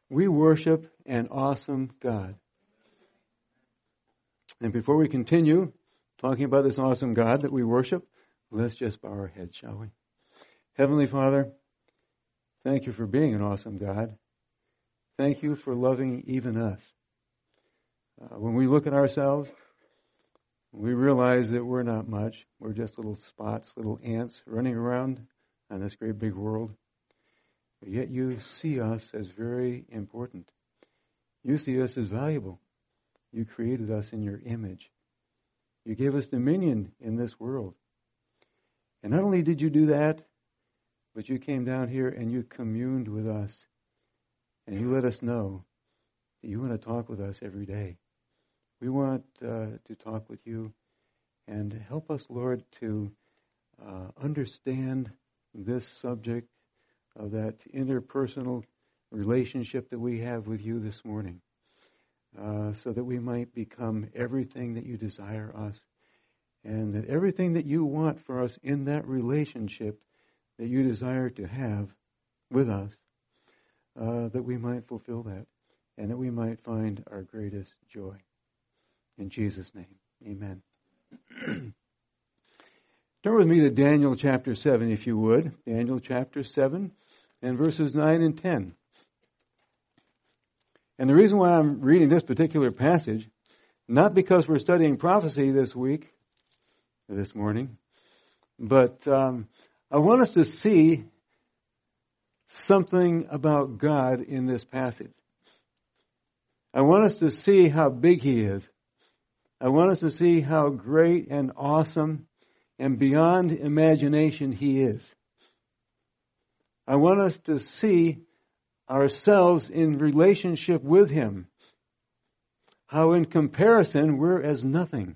We worship an awesome God. And before we continue talking about this awesome God that we worship, let's just bow our heads, shall we? Heavenly Father, thank you for being an awesome God. Thank you for loving even us. When we look at ourselves, we realize that we're not much. We're just little spots, little ants running around on this great big world. But yet you see us as very important. You see us as valuable. You created us in your image. You gave us dominion in this world. And not only did you do that, but you came down here and you communed with us. And you let us know that you want to talk with us every day. We want to talk with you. And help us, Lord, to understand this subject of that interpersonal relationship that we have with you this morning, so that we might become everything that you desire us, and that everything that you want for us in that relationship that you desire to have with us, that we might fulfill that, and that we might find our greatest joy. In Jesus' name, amen. Turn with me to Daniel chapter 7, if you would. Daniel chapter 7 and verses 9 and 10. And the reason why I'm reading this particular passage, not because we're studying prophecy this morning, but I want us to see something about God in this passage. I want us to see how big He is. I want us to see how great and awesome and beyond imagination He is. I want us to see ourselves in relationship with Him. How in comparison we're as nothing.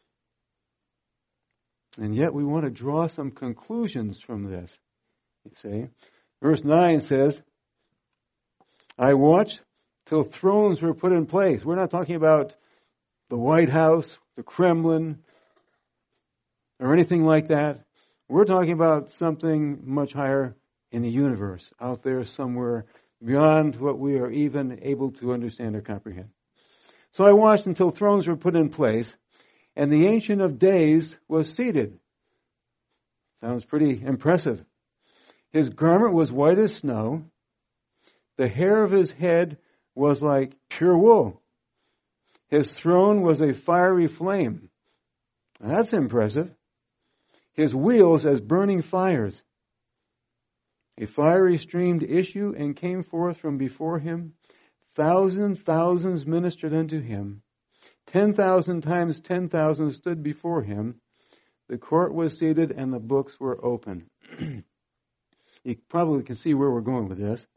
And yet we want to draw some conclusions from this. You see, verse 9 says, I watched till thrones were put in place. We're not talking about the White House, the Kremlin, or anything like that. We're talking about something much higher in the universe, out there somewhere beyond what we are even able to understand or comprehend. So I watched until thrones were put in place, and the Ancient of Days was seated. Sounds pretty impressive. His garment was white as snow. The hair of his head was like pure wool. His throne was a fiery flame. Now, that's impressive. His wheels as burning fires. A fiery stream did issue and came forth from before him. Thousands ministered unto him. 10,000 times 10,000 stood before him. The court was seated and the books were open. You probably can see where we're going with this.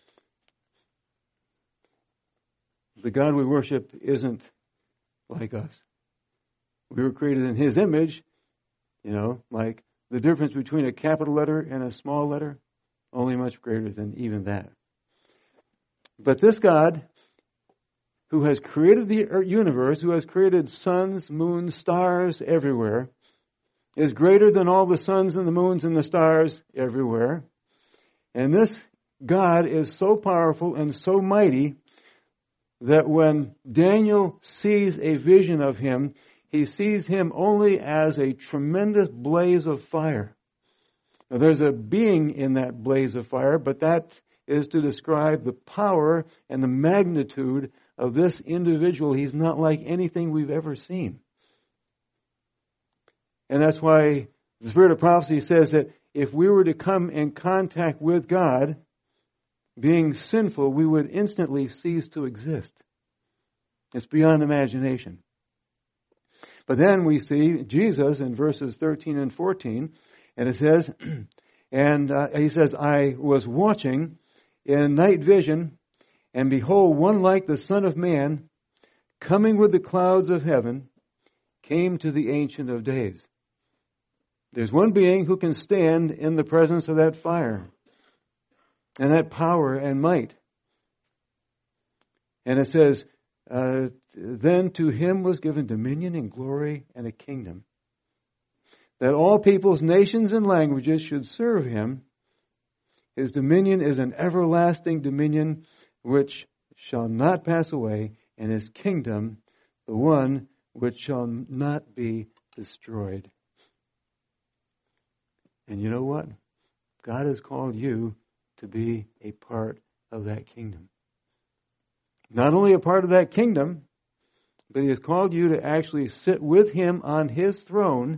The God we worship isn't like us. We were created in His image, like the difference between a capital letter and a small letter, only much greater than even that. But this God, who has created the universe, who has created suns, moons, stars everywhere, is greater than all the suns and the moons and the stars everywhere. And this God is so powerful and so mighty that when Daniel sees a vision of Him, he sees Him only as a tremendous blaze of fire. Now, there's a being in that blaze of fire, but that is to describe the power and the magnitude of this individual. He's not like anything we've ever seen. And that's why the Spirit of Prophecy says that if we were to come in contact with God, being sinful, we would instantly cease to exist. It's beyond imagination. But then we see Jesus in verses 13 and 14, and it says, he says, I was watching in night vision, and behold, one like the Son of Man, coming with the clouds of heaven, came to the Ancient of Days. There's one being who can stand in the presence of that fire and that power and might. And it says, then to Him was given dominion and glory and a kingdom, that all peoples, nations, and languages should serve Him. His dominion is an everlasting dominion which shall not pass away, and his kingdom the one which shall not be destroyed. And you know what? God has called you to be a part of that kingdom. Not only a part of that kingdom, but he has called you to actually sit with him on his throne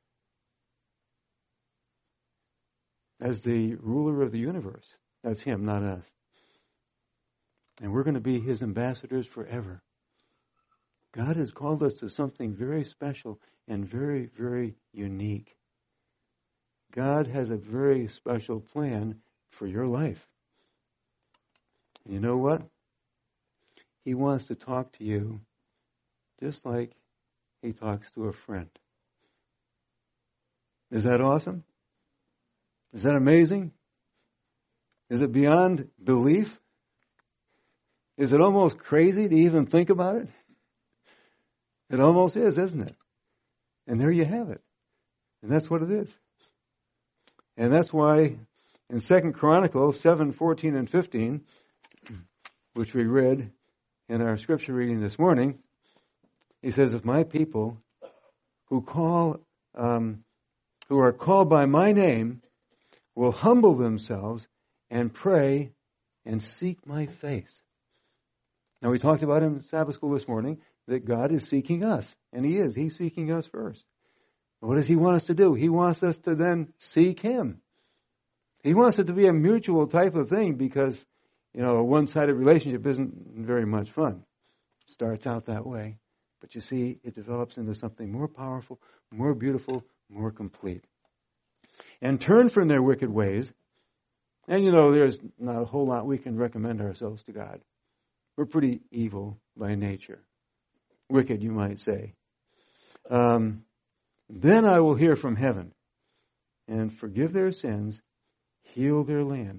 as the ruler of the universe. That's him, not us. And we're going to be his ambassadors forever. God has called us to something very special and very, very unique. God has a very special plan for your life. And you know what? He wants to talk to you just like he talks to a friend. Is that awesome? Is that amazing? Is it beyond belief? Is it almost crazy to even think about it? It almost is, isn't it? And there you have it. And that's what it is. And that's why in 2 Chronicles 7:14 and 15, which we read in our scripture reading this morning, he says, if my people who are called by my name will humble themselves and pray and seek my face. Now we talked about in Sabbath school this morning that God is seeking us. And he is. He's seeking us first. What does he want us to do? He wants us to then seek him. He wants it to be a mutual type of thing because, a one-sided relationship isn't very much fun. It starts out that way. But you see, it develops into something more powerful, more beautiful, more complete. And turn from their wicked ways. And there's not a whole lot we can recommend ourselves to God. We're pretty evil by nature. Wicked, you might say. Then I will hear from heaven and forgive their sins, heal their land.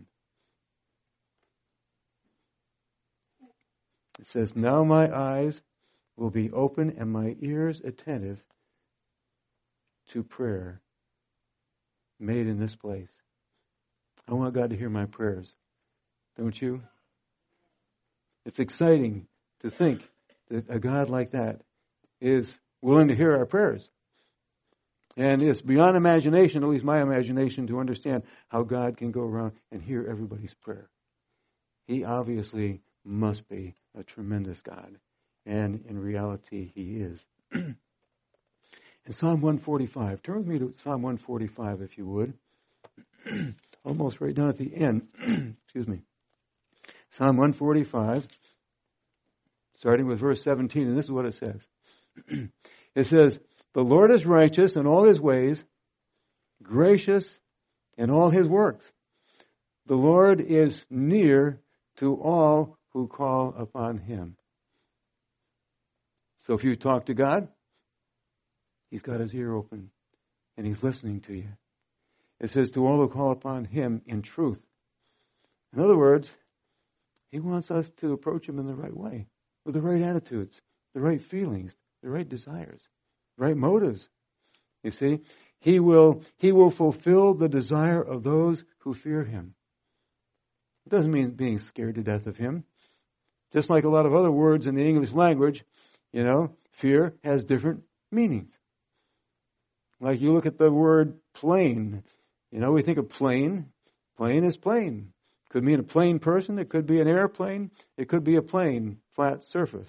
It says, now my eyes will be open and my ears attentive to prayer made in this place. I want God to hear my prayers. Don't you? It's exciting to think that a God like that is willing to hear our prayers. And it's beyond imagination, at least my imagination, to understand how God can go around and hear everybody's prayer. He obviously must be a tremendous God. And in reality, he is. In Psalm 145, turn with me to Psalm 145 if you would. Almost right down at the end. Excuse me. Psalm 145, starting with verse 17, and this is what it says. It says, the Lord is righteous in all his ways, gracious in all his works. The Lord is near to all who call upon him. So if you talk to God, he's got his ear open and he's listening to you. It says to all who call upon him in truth. In other words, he wants us to approach him in the right way, with the right attitudes, the right feelings, the right desires, the right motives. You see, he will fulfill the desire of those who fear him. It doesn't mean being scared to death of him. Just like a lot of other words in the English language, fear has different meanings. Like you look at the word plane. We think of plane. Plane is plane. Could mean a plain person. It could be an airplane. It could be a plane, flat surface.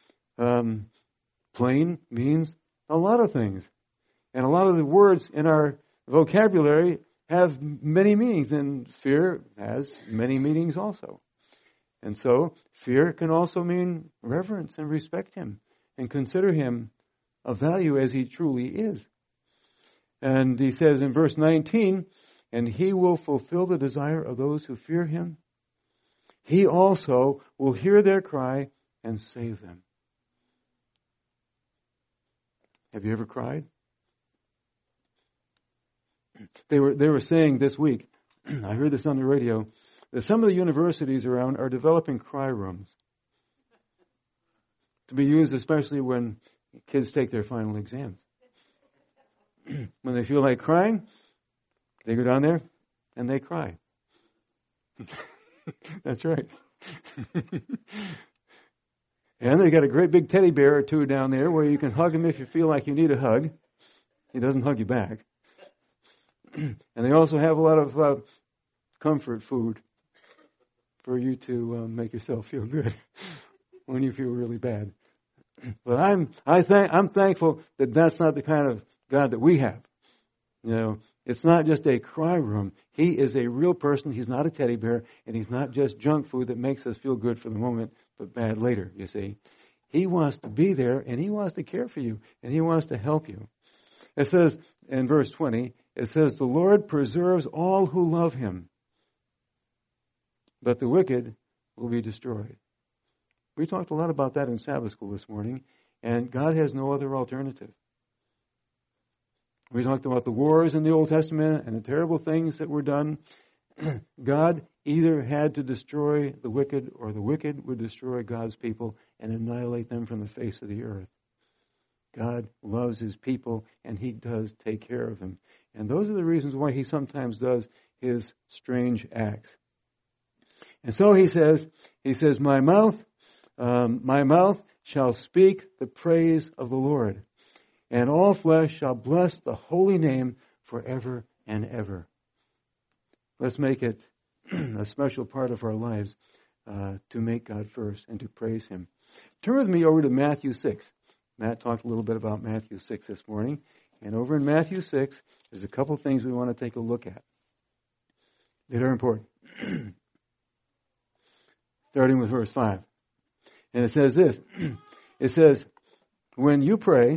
Plane means a lot of things. And a lot of the words in our vocabulary have many meanings, and fear has many meanings also. And so, fear can also mean reverence and respect him and consider him of value as he truly is. And he says in verse 19, and he will fulfill the desire of those who fear him. He also will hear their cry and save them. Have you ever cried? They were saying this week, I heard this on the radio, that some of the universities around are developing cry rooms to be used especially when kids take their final exams. When they feel like crying, they go down there and they cry. That's right. And they got a great big teddy bear or two down there where you can hug him if you feel like you need a hug. He doesn't hug you back. And they also have a lot of comfort food for you to make yourself feel good when you feel really bad. But I'm thankful that that's not the kind of God that we have. You know, it's not just a cry room. He is a real person. He's not a teddy bear, and he's not just junk food that makes us feel good for the moment, but bad later, you see. He wants to be there, and he wants to care for you, and he wants to help you. It says in verse 20, it says, the Lord preserves all who love him, but the wicked will be destroyed. We talked a lot about that in Sabbath school this morning, and God has no other alternative. We talked about the wars in the Old Testament and the terrible things that were done. God either had to destroy the wicked, or the wicked would destroy God's people and annihilate them from the face of the earth. God loves his people, and he does take care of them. And those are the reasons why he sometimes does his strange acts. And so he says, my mouth shall speak the praise of the Lord, and all flesh shall bless the holy name forever and ever. Let's make it a special part of our lives to make God first and to praise him. Turn with me over to Matthew 6. Matt talked a little bit about Matthew 6 this morning. And over in Matthew 6, there's a couple things we want to take a look at that are important. Starting with verse 5. And it says this. It says, when you pray,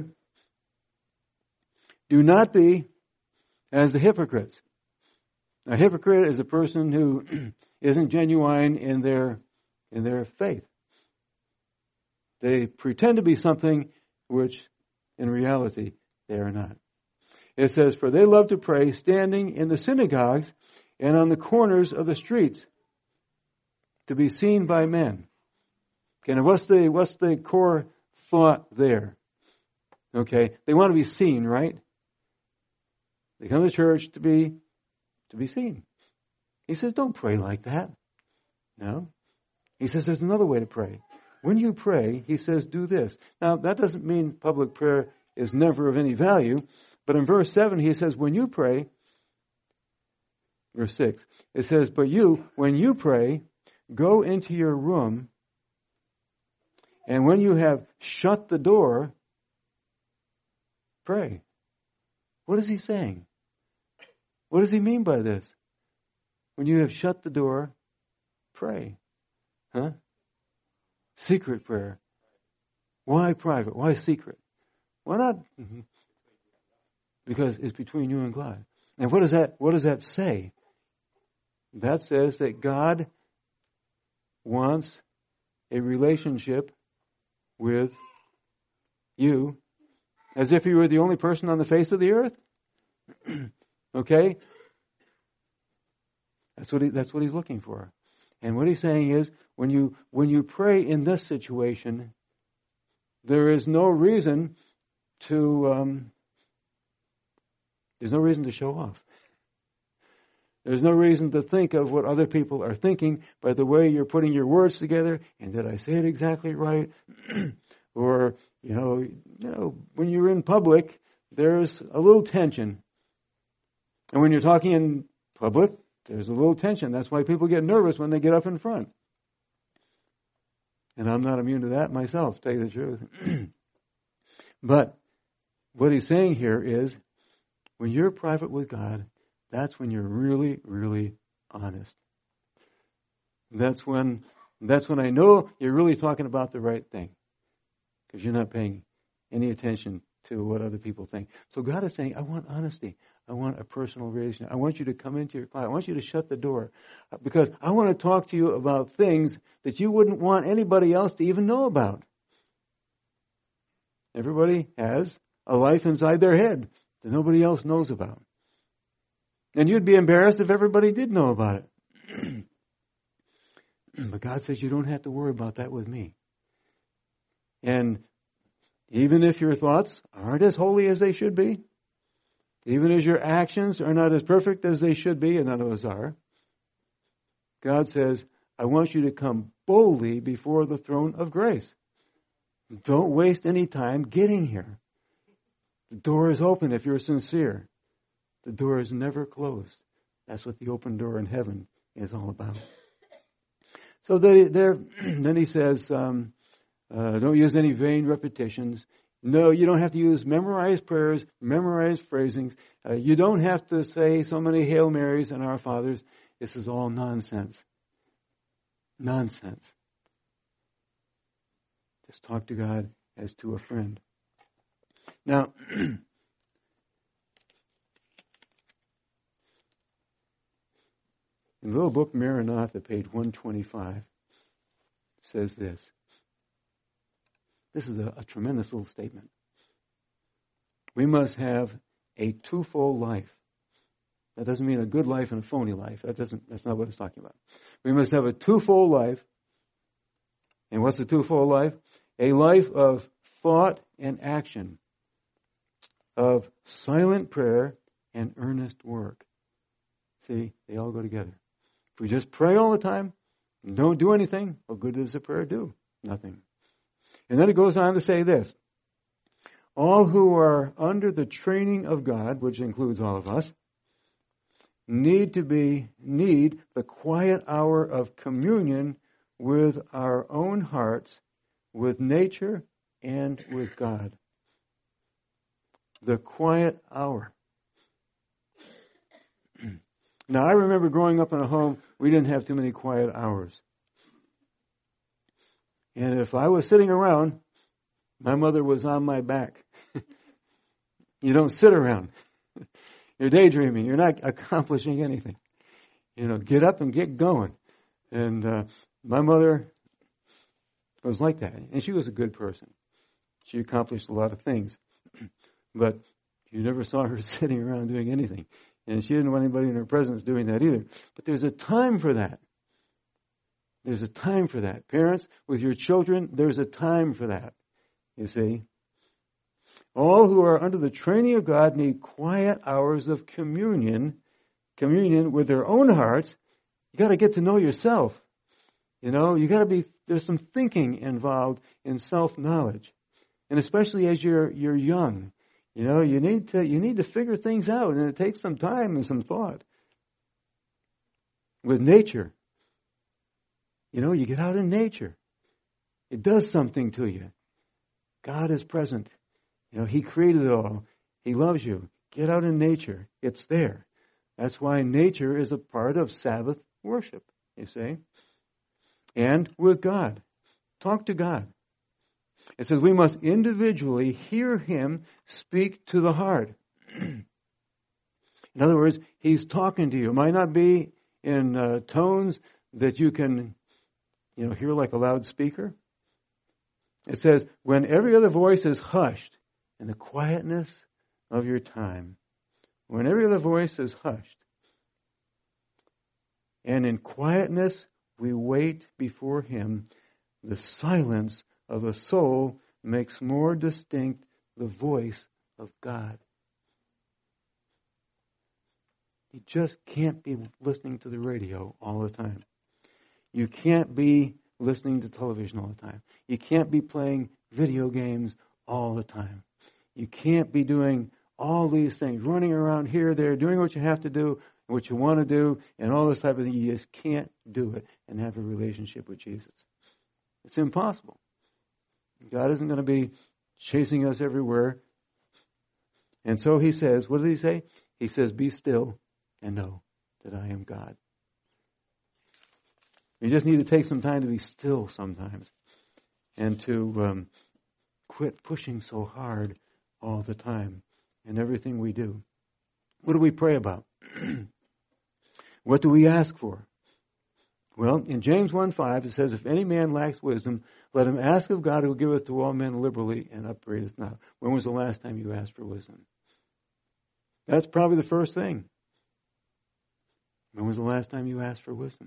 do not be as the hypocrites. A hypocrite is a person who isn't genuine in their faith. They pretend to be something which in reality they are not. It says, for they love to pray standing in the synagogues and on the corners of the streets to be seen by men. Okay, now what's the core thought there? Okay, they want to be seen, right? They come to church to be seen. He says, don't pray like that. No. He says, there's another way to pray. When you pray, he says, do this. Now, that doesn't mean public prayer is never of any value, but in verse 7, he says, when you pray, verse 6, it says, but when you pray, go into your room, and when you have shut the door, pray. What is he saying? What does he mean by this? When you have shut the door, pray. Huh? Secret prayer. Why private? Why secret? Why not? Because it's between you and God. And what does that say? That says that God wants a relationship with you as if you were the only person on the face of the earth. Okay? That's what he's looking for. And what he's saying is, when you pray in this situation, there is no reason to show off. There's no reason to think of what other people are thinking by the way you're putting your words together. And did I say it exactly right? Or, when you're in public, there's a little tension. And when you're talking in public, there's a little tension. That's why people get nervous when they get up in front. And I'm not immune to that myself, to tell you the truth. But what he's saying here is, when you're private with God, that's when you're really, really honest. That's when I know you're really talking about the right thing. Because you're not paying any attention to what other people think. So God is saying, I want honesty. I want a personal relationship. I want you to come into your closet. I want you to shut the door. Because I want to talk to you about things that you wouldn't want anybody else to even know about. Everybody has a life inside their head that nobody else knows about. And you'd be embarrassed if everybody did know about it. But God says you don't have to worry about that with me. And even if your thoughts aren't as holy as they should be, even as your actions are not as perfect as they should be, and none of us are, God says, I want you to come boldly before the throne of grace. Don't waste any time getting here. The door is open if you're sincere. The door is never closed. That's what the open door in heaven is all about. So then he says, don't use any vain repetitions. No, you don't have to use memorized prayers, memorized phrasings. You don't have to say so many Hail Marys and Our Fathers. This is all nonsense. Nonsense. Just talk to God as to a friend. Now, in the little book Maranatha, page 125, it says this. This is a tremendous little statement. We must have a twofold life. That doesn't mean a good life and a phony life. That's not what it's talking about. We must have a twofold life. And what's a twofold life? A life of thought and action, of silent prayer and earnest work. See, they all go together. If we just pray all the time and don't do anything, what good does a prayer do? Nothing. And then it goes on to say this. All who are under the training of God, which includes all of us, need the quiet hour of communion with our own hearts, with nature, and with God. The quiet hour. Now, I remember growing up in a home, we didn't have too many quiet hours. And if I was sitting around, my mother was on my back. You don't sit around. You're daydreaming. You're not accomplishing anything. Get up and get going. And my mother was like that. And she was a good person. She accomplished a lot of things. But you never saw her sitting around doing anything. And she didn't want anybody in her presence doing that either. But there's a time for that. There's a time for that. Parents, with your children, there's a time for that. You see? All who are under the training of God need quiet hours of communion with their own hearts. You got to get to know yourself. You got to be, there's some thinking involved in self-knowledge. And especially as you're young, you need to figure things out, and it takes some time and some thought. With nature, you get out in nature. It does something to you. God is present. He created it all. He loves you. Get out in nature. It's there. That's why nature is a part of Sabbath worship, you see. And with God. Talk to God. It says we must individually hear Him speak to the heart. In other words, He's talking to you. It might not be in tones that you can, hear like a loudspeaker. It says, when every other voice is hushed in the quietness of your time, when every other voice is hushed, and in quietness we wait before Him, the silence of the soul makes more distinct the voice of God. You just can't be listening to the radio all the time. You can't be listening to television all the time. You can't be playing video games all the time. You can't be doing all these things, running around here, there, doing what you have to do, what you want to do, and all this type of thing. You just can't do it and have a relationship with Jesus. It's impossible. God isn't going to be chasing us everywhere. And so He says, what did He say? He says, be still and know that I am God. You just need to take some time to be still sometimes and to quit pushing so hard all the time in everything we do. What do we pray about? What do we ask for? Well, in James 1:5 it says, if any man lacks wisdom, let him ask of God who giveth to all men liberally and upbraideth not. When was the last time you asked for wisdom? That's probably the first thing. When was the last time you asked for wisdom?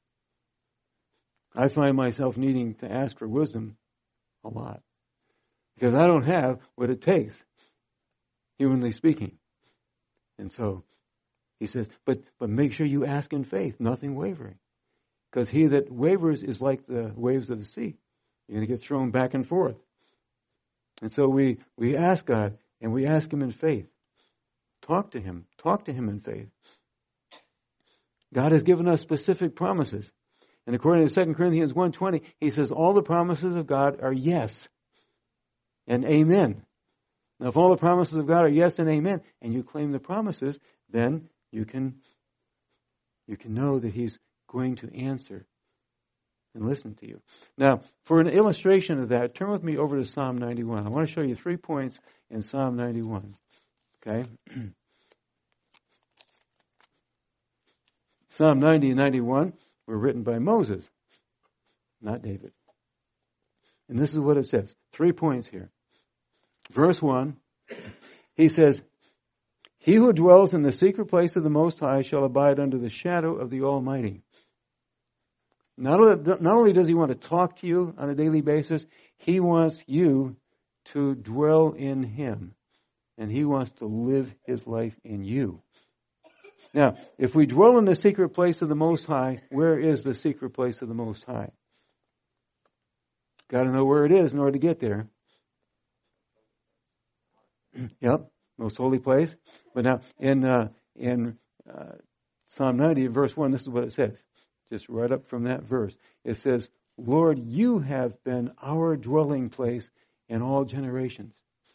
I find myself needing to ask for wisdom a lot. Because I don't have what it takes, humanly speaking. And so, he says, but make sure you ask in faith, nothing wavering. Because he that wavers is like the waves of the sea. You're going to get thrown back and forth. And so we ask God, and we ask him in faith. Talk to him. Talk to him in faith. God has given us specific promises. And according to 2 Corinthians 1:20, he says all the promises of God are yes and amen. Now, if all the promises of God are yes and amen, and you claim the promises, then you can know that he's going to answer and listen to you. Now, for an illustration of that, turn with me over to Psalm 91. I want to show you 3 points in Psalm 91. Okay? Psalm 90 and 91 were written by Moses, not David. And this is what it says. 3 points here. Verse 1, he says, he who dwells in the secret place of the Most High shall abide under the shadow of the Almighty. Not only does he want to talk to you on a daily basis, he wants you to dwell in him. And he wants to live his life in you. Now, if we dwell in the secret place of the Most High, where is the secret place of the Most High? Got to know where it is in order to get there. Yep, most holy place. But now, in Psalm 90, verse 1, this is what it says. Just right up from that verse. It says, Lord, you have been our dwelling place in all generations.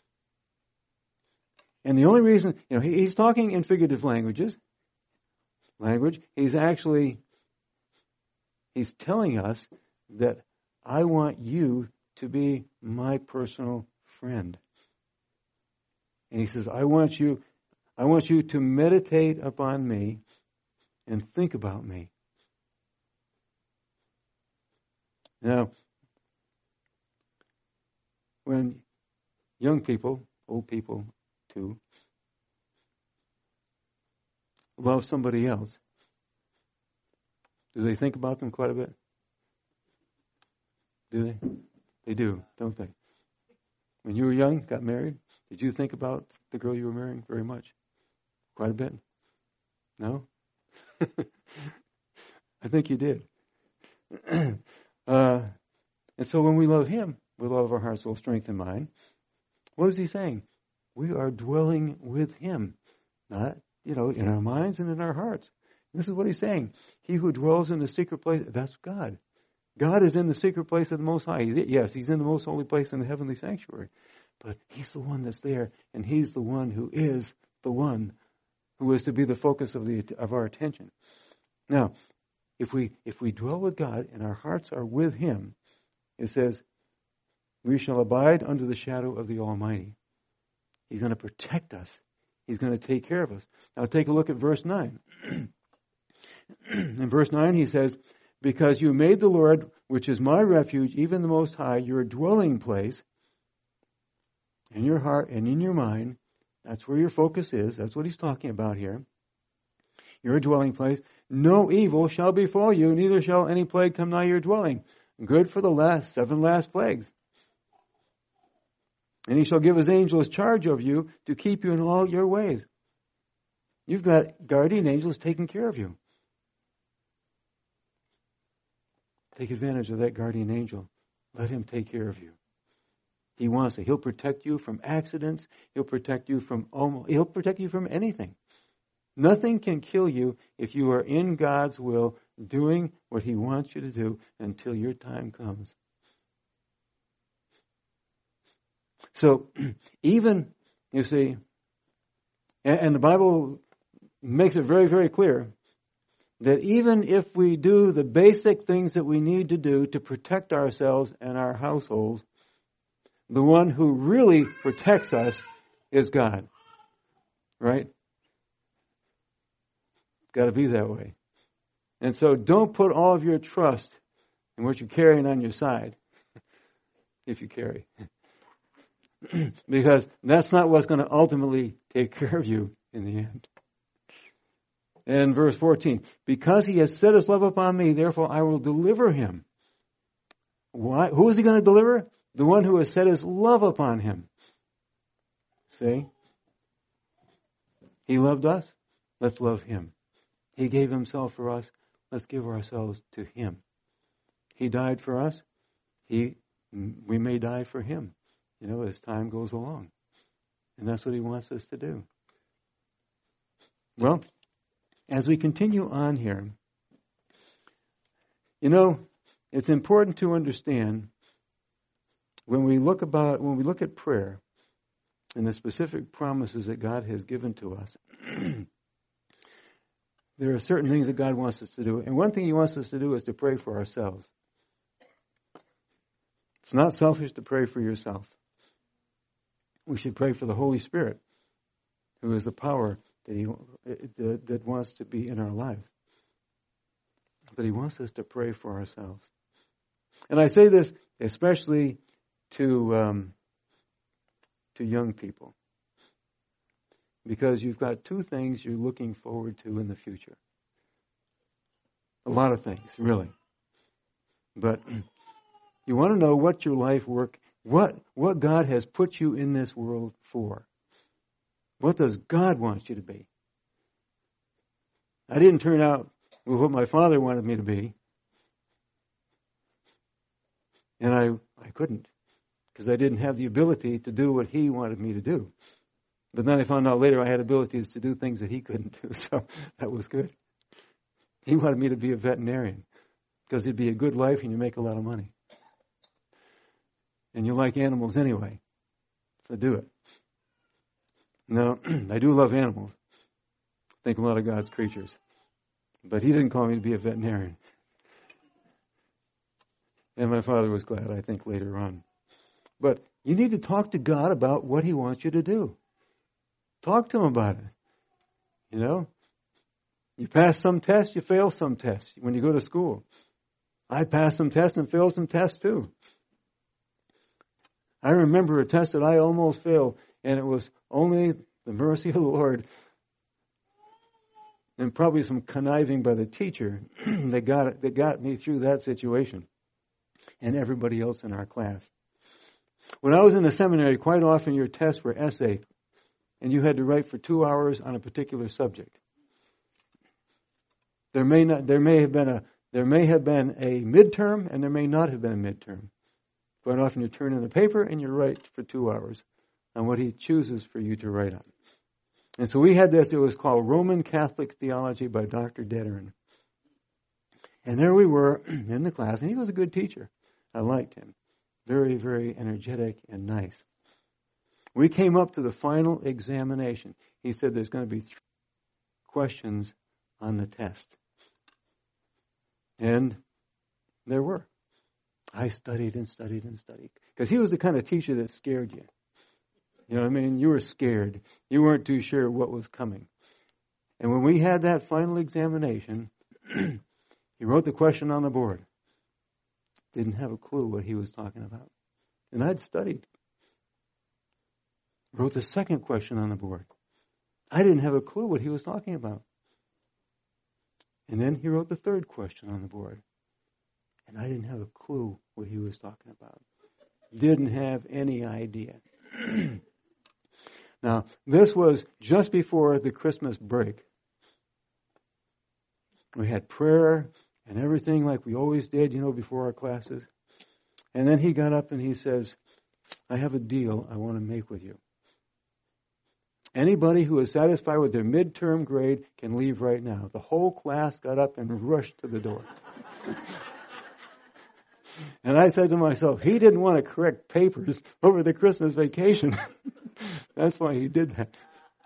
And the only reason, he's talking in figurative language. He's telling us that I want you to be my personal friend. And he says, I want you to meditate upon me and think about me. Now, when young people, old people too, love somebody else, do they think about them quite a bit? Do they? They do, don't they? When you were young, got married, did you think about the girl you were marrying very much? Quite a bit? No? I think you did. And so when we love him with all of our heart, soul, strength, and mind, what is he saying? We are dwelling with him, not, in our minds and in our hearts. This is what he's saying. He who dwells in the secret place, that's God. God is in the secret place of the Most High. Yes, he's in the most holy place in the heavenly sanctuary. But he's the one that's there, and he's the one who is the one who is to be the focus of our attention. Now, if we dwell with God and our hearts are with him, it says, we shall abide under the shadow of the Almighty. He's going to protect us. He's going to take care of us. Now take a look at verse 9. In verse 9 he says, because you made the Lord, which is my refuge, even the Most High, your dwelling place, in your heart and in your mind. That's where your focus is. That's what he's talking about here. Your dwelling place. No evil shall befall you, neither shall any plague come nigh your dwelling. Good for the 7 last plagues. And he shall give his angels charge of you to keep you in all your ways. You've got guardian angels taking care of you. Take advantage of that guardian angel. Let him take care of you. He wants to. He'll protect you from accidents. He'll protect you from anything. Nothing can kill you if you are in God's will, doing what he wants you to do until your time comes. So, even, you see, and the Bible makes it very, very clear that even if we do the basic things that we need to do to protect ourselves and our households, the one who really protects us is God. Right? It's got to be that way. And so don't put all of your trust in what you're carrying on your side, if you carry. Because that's not what's going to ultimately take care of you in the end. And verse 14, because he has set his love upon me, therefore I will deliver him. Why? Who is he going to deliver? The one who has set his love upon him. See? He loved us. Let's love him. He gave himself for us. let's give ourselves to Him. He died for us. We may die for Him, as time goes along. And that's what He wants us to do. Well, as we continue on here, it's important to understand when we look at prayer and the specific promises that God has given to us, there are certain things that God wants us to do. And one thing He wants us to do is to pray for ourselves. It's not selfish to pray for yourself. We should pray for the Holy Spirit, who is the power that wants to be in our lives. But He wants us to pray for ourselves. And I say this especially to young people, because you've got two things you're looking forward to in the future. A lot of things, really. But you want to know what your life work, what God has put you in this world for. What does God want you to be? I didn't turn out with what my father wanted me to be. And I couldn't, because I didn't have the ability to do what he wanted me to do. But then I found out later I had abilities to do things that he couldn't do, so that was good. He wanted me to be a veterinarian, because it'd be a good life and you make a lot of money. And you like animals anyway, so do it. Now, I do love animals. I think a lot of God's creatures. But he didn't call me to be a veterinarian. And my father was glad, I think, later on. But you need to talk to God about what He wants you to do. Talk to Him about it. You pass some tests, you fail some tests when you go to school. I passed some tests and failed some tests too. I remember a test that I almost failed, and it was only the mercy of the Lord and probably some conniving by the teacher that got me through that situation, and everybody else in our class. When I was in the seminary, quite often your tests were essay, and you had to write for 2 hours on a particular subject. There may have been a midterm, and there may not have been a midterm. Quite often you turn in a paper and you write for 2 hours on what he chooses for you to write on. And so we had this, it was called Roman Catholic Theology by Dr. Detterin. And there we were in the class, and he was a good teacher. I liked him. Very, very energetic and nice. We came up to the final examination. He said there's going to be 3 questions on the test. And there were. I studied and studied and studied. Because he was the kind of teacher that scared you. You know what I mean? You were scared. You weren't too sure what was coming. And when we had that final examination, he wrote the question on the board. Didn't have a clue what he was talking about. And I'd studied. Wrote the second question on the board. I didn't have a clue what he was talking about. And then he wrote the third question on the board. And I didn't have a clue what he was talking about. Didn't have any idea. Now, this was just before the Christmas break. We had prayer and everything like we always did, before our classes. And then he got up and he says, I have a deal I want to make with you. Anybody who is satisfied with their midterm grade can leave right now. The whole class got up and rushed to the door. And I said to myself, he didn't want to correct papers over the Christmas vacation. That's why he did that.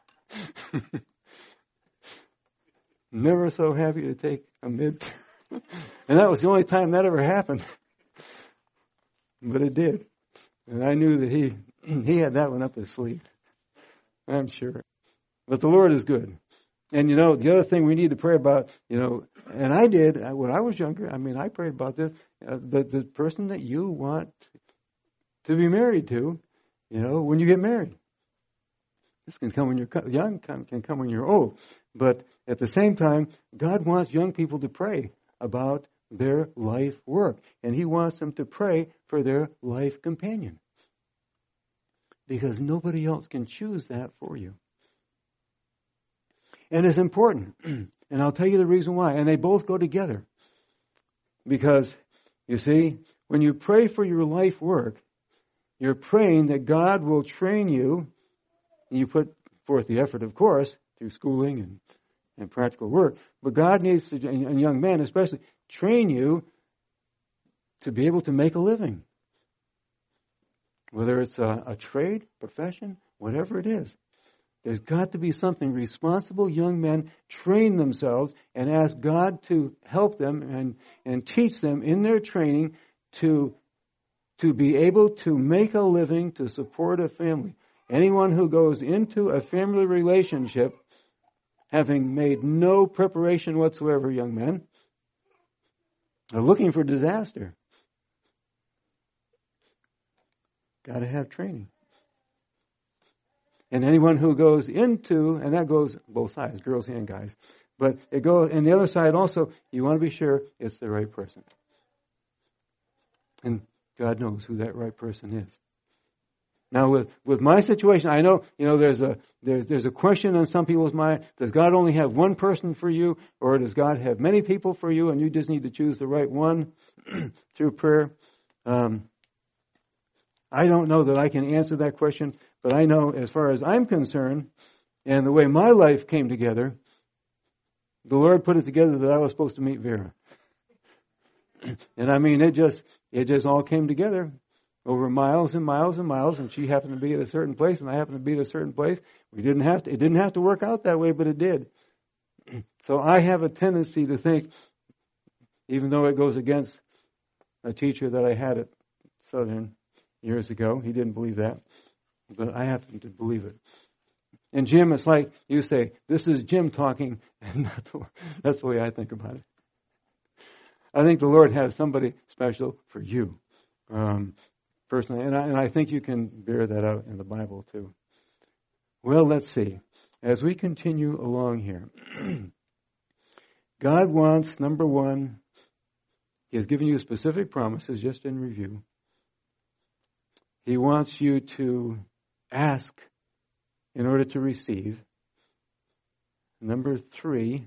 Never so happy to take a midterm. And that was the only time that ever happened. But it did. And I knew that he had that one up his sleeve. I'm sure. But the Lord is good. And the other thing we need to pray about, and I did when I was younger, I prayed about this, the person that you want to be married to, when you get married. This can come when you're young, can come when you're old. But at the same time, God wants young people to pray about their life work. And He wants them to pray for their life companion. Because nobody else can choose that for you. And it's important. And I'll tell you the reason why. And they both go together. Because, you see, when you pray for your life work, you're praying that God will train you. And you put forth the effort, of course, through schooling and practical work. But God needs to, and young men especially, train you to be able to make a living. Whether it's a trade, profession, whatever it is. There's got to be something. Responsible young men train themselves and ask God to help them and teach them in their training to be able to make a living, to support a family. Anyone who goes into a family relationship having made no preparation whatsoever, young men, are looking for disaster. Got to have training. And anyone who goes into, and that goes both sides, girls and guys, but it goes, and the other side also, you want to be sure it's the right person. And God knows who that right person is. Now with my situation, I know, there's a question on some people's mind. Does God only have one person for you, or does God have many people for you, and you just need to choose the right one through prayer? I don't know that I can answer that question, but I know as far as I'm concerned, and the way my life came together, the Lord put it together that I was supposed to meet Vera. And I mean, it just all came together over miles and miles and miles, and she happened to be at a certain place, and I happened to be at a certain place. It didn't have to work out that way, but it did. So I have a tendency to think, even though it goes against a teacher that I had at Southern years ago, he didn't believe that, but I happen to believe it. And Jim, it's like you say, this is Jim talking, and that's the way I think about it. I think the Lord has somebody special for you, personally, and I think you can bear that out in the Bible too. Well, let's see. As we continue along here, God wants, number one, He has given you specific promises, just in review. He wants you to ask in order to receive. Number three,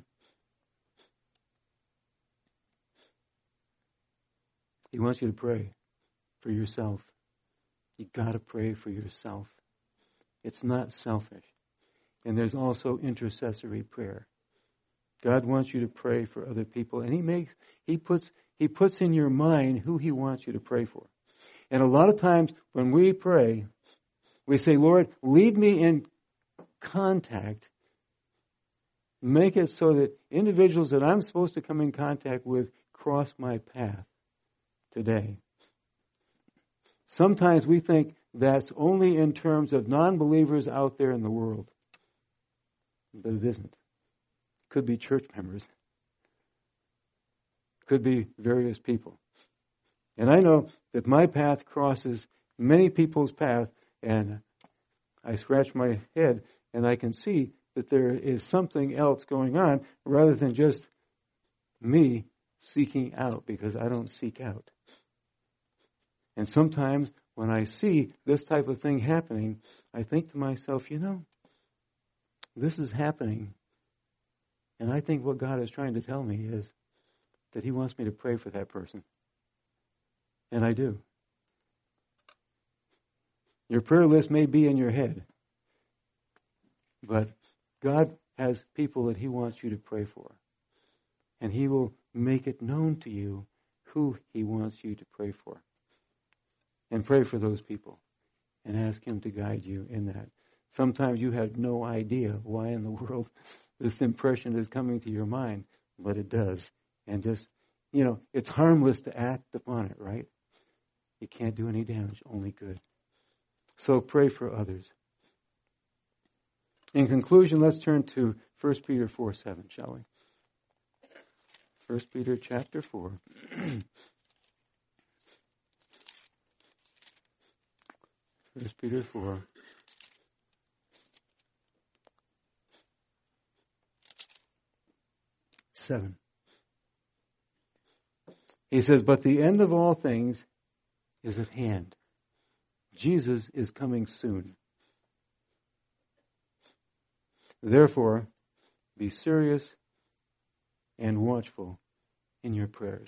He wants you to pray for yourself. You've got to pray for yourself. It's not selfish. And there's also intercessory prayer. God wants you to pray for other people, and He puts in your mind who He wants you to pray for. And a lot of times when we pray, we say, Lord, lead me in contact. Make it so that individuals that I'm supposed to come in contact with cross my path today. Sometimes we think that's only in terms of non-believers out there in the world. But it isn't. Could be church members. Could be various people. And I know that my path crosses many people's path, and I scratch my head and I can see that there is something else going on rather than just me seeking out, because I don't seek out. And sometimes when I see this type of thing happening, I think to myself, this is happening. And I think what God is trying to tell me is that He wants me to pray for that person. And I do. Your prayer list may be in your head, but God has people that He wants you to pray for. And He will make it known to you who He wants you to pray for. And pray for those people and ask Him to guide you in that. Sometimes you have no idea why in the world this impression is coming to your mind, but it does. And just, it's harmless to act upon it, right? You can't do any damage, only good. So pray for others. In conclusion, let's turn to 1 Peter 4:7, shall we? 1 Peter chapter 4. 1 Peter 4. Seven. He says, but the end of all things is at hand. Jesus is coming soon. Therefore, Be serious and watchful in your prayers.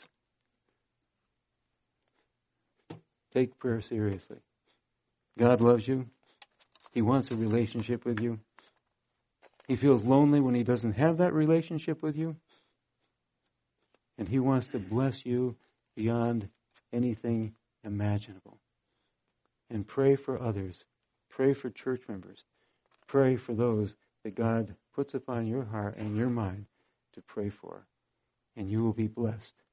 Take prayer seriously. God loves you. He wants a relationship with you. He feels lonely when he doesn't have that relationship with you. And he wants to bless you beyond anything imaginable. And pray for others. Pray for church members. Pray for those that God puts upon your heart and your mind to pray for. And you will be blessed.